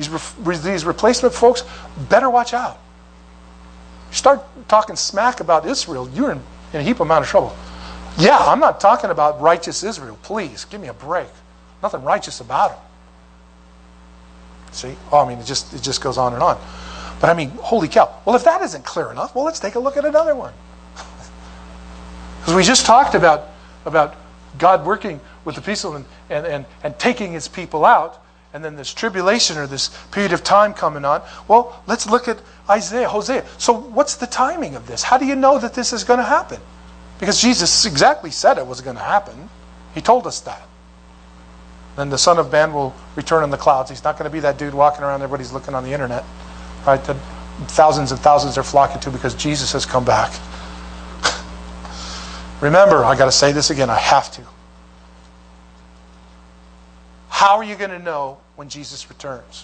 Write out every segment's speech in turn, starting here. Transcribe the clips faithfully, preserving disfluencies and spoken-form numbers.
These, re- these replacement folks, better watch out. You start talking smack about Israel, you're in, in a heap amount of trouble. Yeah, I'm not talking about righteous Israel. Please, give me a break. Nothing righteous about them. See? Oh, I mean, it just it just goes on and on. But I mean, holy cow. Well, if that isn't clear enough, well, let's take a look at another one. Because we just talked about, about God working with the people and, and, and, and taking his people out, and then this tribulation or this period of time coming on. Well, let's look at Isaiah, Hosea. So what's the timing of this? How do you know that this is going to happen? Because Jesus exactly said it was going to happen. He told us that. Then the Son of Man will return on the clouds. He's not going to be that dude walking around, everybody's looking on the internet, right? That thousands and thousands are flocking to because Jesus has come back. Remember, I got to say this again, I have to. How are you going to know when Jesus returns?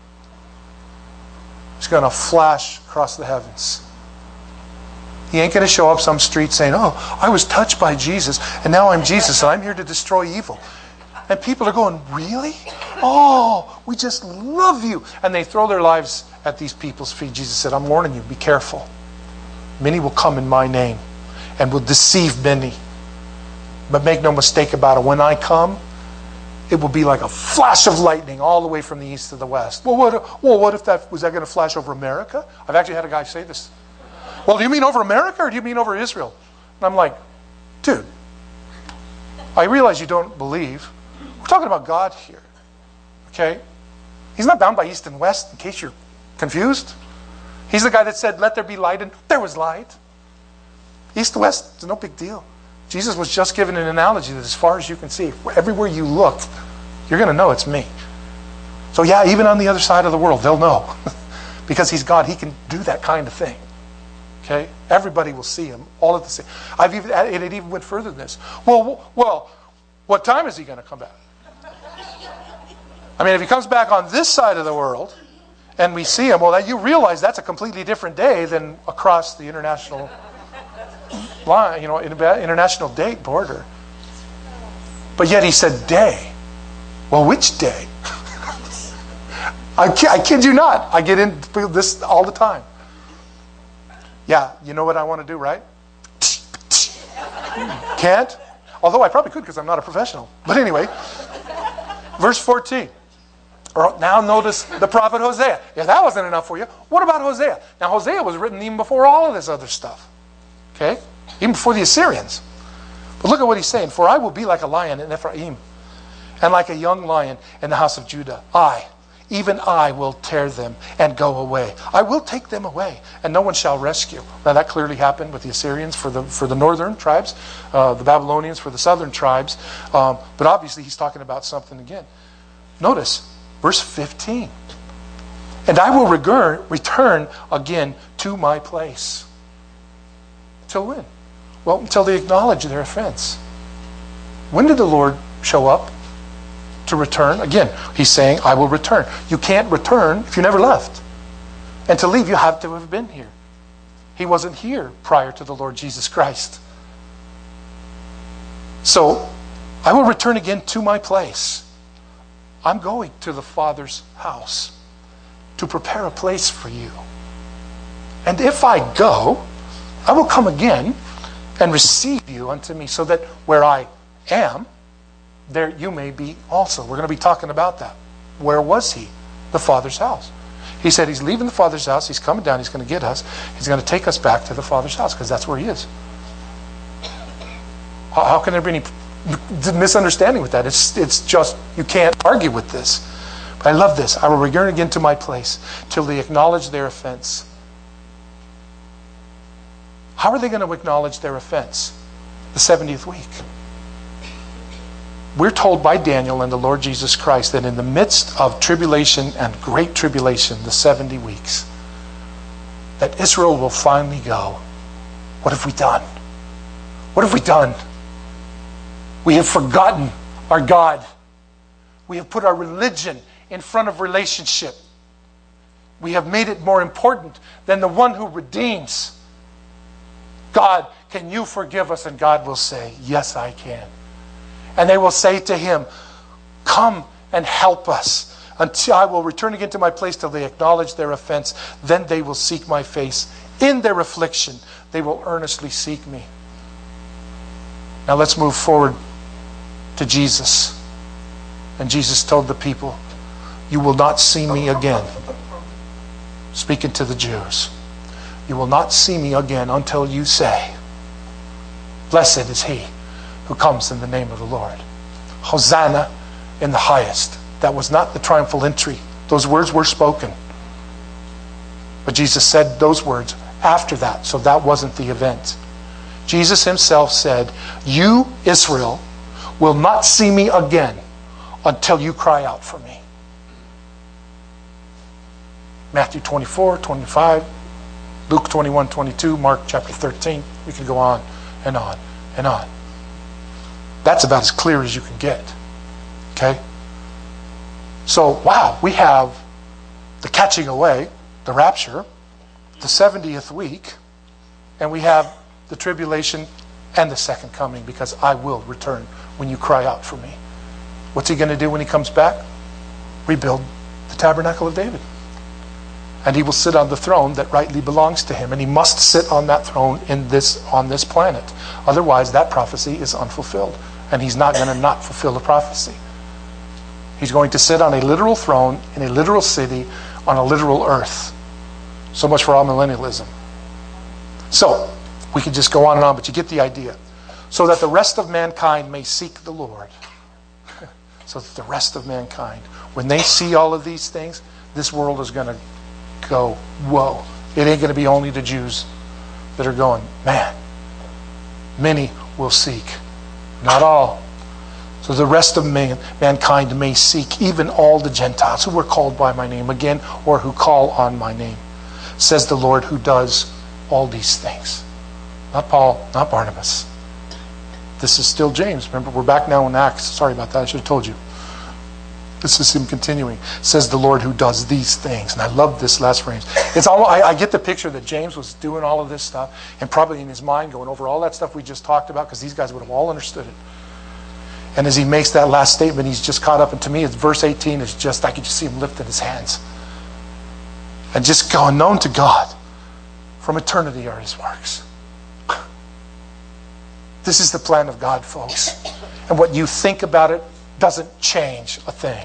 He's going to flash across the heavens. He ain't going to show up some street saying, oh, I was touched by Jesus, and now I'm Jesus, and I'm here to destroy evil. And people are going, really? Oh, we just love you. And they throw their lives at these people's feet. Jesus said, I'm warning you, be careful. Many will come in my name and will deceive many. But make no mistake about it, when I come, it will be like a flash of lightning all the way from the east to the west. Well, what, well, what if that, was that going to flash over America? I've actually had a guy say this. Well, do you mean over America or do you mean over Israel? And I'm like, dude, I realize you don't believe. We're talking about God here. Okay? He's not bound by east and west, in case you're confused. He's the guy that said, let there be light, and there was light. East to west, it's no big deal. Jesus was just given an analogy that as far as you can see, everywhere you look, you're going to know it's me. So yeah, even on the other side of the world, they'll know. Because he's God, he can do that kind of thing. Okay? Everybody will see him all at the same. I've even it even went further than this. Well, well, what time is he going to come back? I mean, if he comes back on this side of the world and we see him, well, you realize that's a completely different day than across the international line, you know, international date border. But yet he said day. Well, which day? I, I kid you not. I get into this all the time. Yeah, you know what I want to do, right? Can't. Although I probably could because I'm not a professional. But anyway, verse fourteen. Now notice the prophet Hosea. If that wasn't enough for you, what about Hosea? Now Hosea was written even before all of this other stuff. Okay? Even before the Assyrians. But look at what he's saying. For I will be like a lion in Ephraim, and like a young lion in the house of Judah. I, even I, will tear them and go away. I will take them away, and no one shall rescue. Now that clearly happened with the Assyrians for the for the northern tribes, uh, the Babylonians for the southern tribes. Um, but obviously he's talking about something again. Notice, verse fifteen. And I will return, return again to my place. Till when? Well, until they acknowledge their offense. When did the Lord show up to return? Again, he's saying, I will return. You can't return if you never left. And to leave, you have to have been here. He wasn't here prior to the Lord Jesus Christ. So, I will return again to my place. I'm going to the Father's house to prepare a place for you. And if I go, I will come again and receive you unto me, so that where I am, there you may be also. We're going to be talking about that. Where was he? The Father's house. He said he's leaving the Father's house. He's coming down. He's going to get us. He's going to take us back to the Father's house, because that's where he is. How, how can there be any misunderstanding with that? It's, it's just, you can't argue with this. But I love this. I will return again to my place till they acknowledge their offense. How are they going to acknowledge their offense? The seventieth week. We're told by Daniel and the Lord Jesus Christ that in the midst of tribulation and great tribulation, the seventy weeks, that Israel will finally go, what have we done? What have we done? We have forgotten our God. We have put our religion in front of relationship. We have made it more important than the one who redeems. God, can you forgive us? And God will say, yes, I can. And they will say to him, come and help us. until I will return again to my place till they acknowledge their offense. Then they will seek my face. In their affliction, they will earnestly seek me. Now let's move forward to Jesus. And Jesus told the people, you will not see me again. Speaking to the Jews. You will not see me again until you say, blessed is he who comes in the name of the Lord. Hosanna in the highest. That was not the triumphal entry. Those words were spoken. But Jesus said those words after that. So that wasn't the event. Jesus himself said, you, Israel, will not see me again until you cry out for me. Matthew twenty-four, twenty-five, Luke twenty-one, twenty-two, Mark chapter thirteen. We can go on and on and on. That's about as clear as you can get. Okay? So, wow, we have the catching away, the rapture, the seventieth week, and we have the tribulation and the second coming, because I will return when you cry out for me. What's he going to do when he comes back? Rebuild the tabernacle of David. And he will sit on the throne that rightly belongs to him. And he must sit on that throne in this on this planet. Otherwise, that prophecy is unfulfilled. And he's not going to not fulfill the prophecy. He's going to sit on a literal throne in a literal city on a literal earth. So much for amillennialism. So, we could just go on and on, but you get the idea. So that the rest of mankind may seek the Lord. So that the rest of mankind, when they see all of these things, this world is going to go, whoa. It ain't going to be only the Jews that are going, man, many will seek. Not all. So the rest of man, mankind may seek, even all the Gentiles who were called by my name again, or who call on my name, says the Lord who does all these things. Not Paul, not Barnabas. This is still James. Remember, we're back now in Acts. Sorry about that, I should have told you. This is him continuing. Says the Lord who does these things. And I love this last phrase. It's all, I, I get the picture that James was doing all of this stuff, and probably in his mind going over all that stuff we just talked about, because these guys would have all understood it. And as he makes that last statement, he's just caught up. And to me, it's verse eighteen is just, I could just see him lifting his hands. And just going, known to God from eternity are his works. This is the plan of God, folks. And what you think about it doesn't change a thing.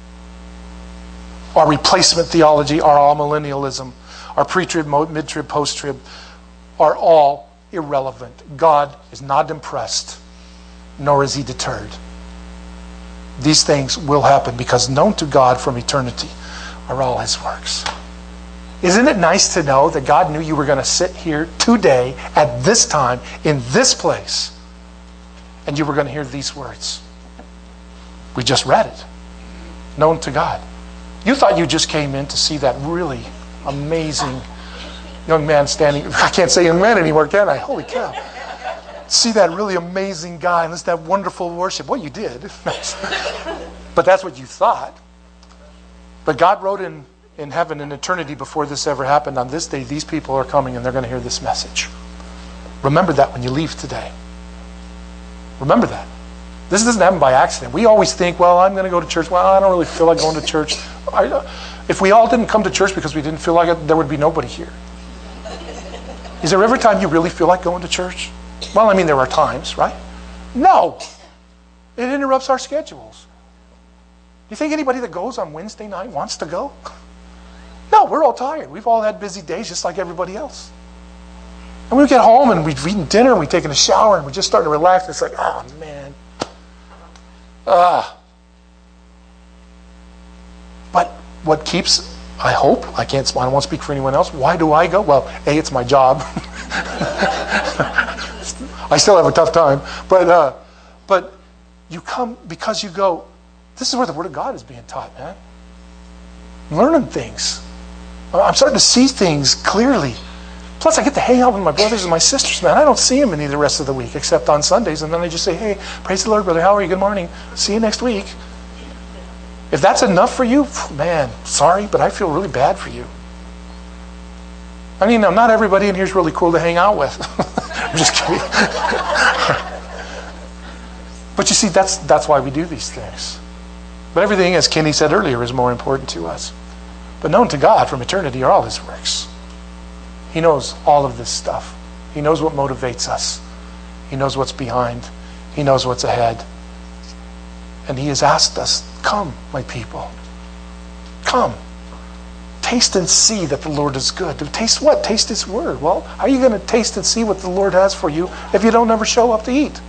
Our replacement theology, our all-millennialism, our pre-trib, mid-trib, post-trib are all irrelevant. God is not impressed, nor is he deterred. These things will happen because known to God from eternity are all his works. Isn't it nice to know that God knew you were going to sit here today at this time in this place and you were going to hear these words? We just read it. Known to God. You thought you just came in to see that really amazing young man standing. I can't say young man anymore, can I? Holy cow. See that really amazing guy and listen to that wonderful worship. Well, you did. But that's what you thought. But God wrote in, in heaven in eternity before this ever happened, on this day these people are coming and they're going to hear this message. Remember that when you leave today. Remember that. This doesn't happen by accident. We always think, well, I'm going to go to church. Well, I don't really feel like going to church. I, if we all didn't come to church because we didn't feel like it, there would be nobody here. Is there ever a time you really feel like going to church? Well, I mean, there are times, right? No. It interrupts our schedules. You think anybody that goes on Wednesday night wants to go? No, we're all tired. We've all had busy days just like everybody else. And we get home and we've eaten dinner and we've taken a shower and we're just starting to relax. And it's like, oh, man. Ah. But what keeps, I hope, I can't, I don't want to speak for anyone else. Why do I go? Well, A, it's my job. I still have a tough time. But uh, but you come because you go, this is where the Word of God is being taught, man. I'm learning things. I'm starting to see things clearly. Plus, I get to hang out with my brothers and my sisters, man. I don't see them any of the rest of the week, except on Sundays. And then I just say, hey, praise the Lord, brother. How are you? Good morning. See you next week. If that's enough for you, man, sorry, but I feel really bad for you. I mean, now, not everybody in here is really cool to hang out with. I'm just kidding. But you see, that's that's why we do these things. But everything, as Kenny said earlier, is more important to us. But known to God from eternity are all his works. He knows all of this stuff. He knows what motivates us. He knows what's behind. He knows what's ahead. And he has asked us, come, my people. Come. Taste and see that the Lord is good. To taste what? Taste his word. Well, how are you going to taste and see what the Lord has for you if you don't ever show up to eat?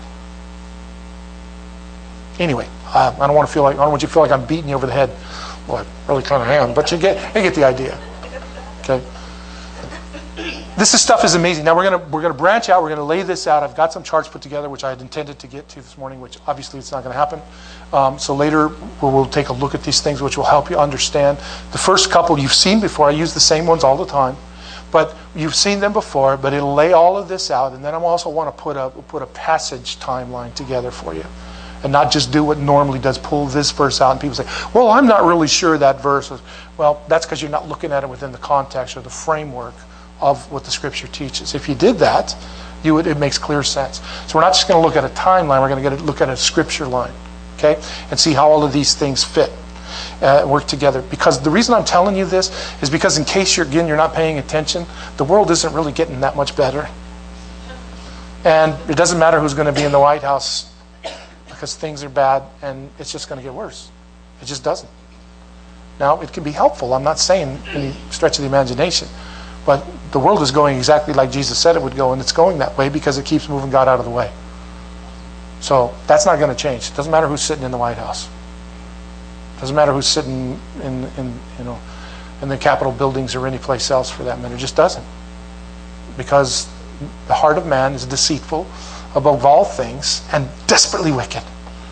Anyway, uh, I don't want to feel like I don't want you to feel like I'm beating you over the head. Well, I really kind of am, but you get you get the idea. Okay. This is, stuff is amazing. Now we're gonna we're gonna branch out. We're gonna lay this out. I've got some charts put together, which I had intended to get to this morning, which obviously it's not going to happen. Um, so later we'll, we'll take a look at these things, which will help you understand. The first couple you've seen before. I use the same ones all the time, but you've seen them before. But it'll lay all of this out, and then I also want to put a put a passage timeline together for you, and not just do what normally does, pull this verse out, and people say, "Well, I'm not really sure that verse is." Well, that's because you're not looking at it within the context or the framework of what the Scripture teaches. If you did that, you would, it makes clear sense. So we're not just going to look at a timeline, we're going to look at a Scripture line, okay, and see how all of these things fit, uh, work together. Because the reason I'm telling you this is because in case you're, again, you're not paying attention, the world isn't really getting that much better. And it doesn't matter who's going to be in the White House, because things are bad and it's just going to get worse. It just doesn't. Now, it can be helpful. I'm not saying any stretch of the imagination. But the world is going exactly like Jesus said it would go, and it's going that way because it keeps moving God out of the way. So that's not going to change. It doesn't matter who's sitting in the White House. It doesn't matter who's sitting in, in you know in the Capitol buildings or any place else for that matter. It just doesn't. Because the heart of man is deceitful above all things and desperately wicked.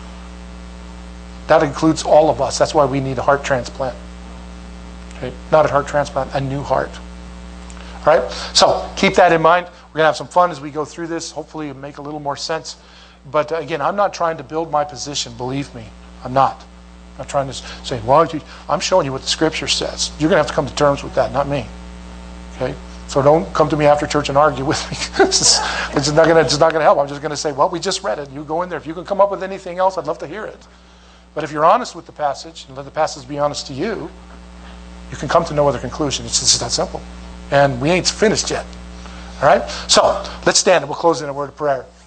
That includes all of us. That's why we need a heart transplant. Okay? Not a heart transplant, a new heart. All right? So keep that in mind. We're going to have some fun as we go through this. Hopefully it'll make a little more sense. But uh, again, I'm not trying to build my position. Believe me, I'm not. I'm not trying to say, well, I'm showing you what the Scripture says. You're going to have to come to terms with that, not me. Okay? So don't come to me after church and argue with me. it's it's not going to help. I'm just going to say, well, we just read it. You go in there. If you can come up with anything else, I'd love to hear it. But if you're honest with the passage, and let the passage be honest to you, you can come to no other conclusion. It's just that simple. And we ain't finished yet. All right? So, let's stand and we'll close in a word of prayer.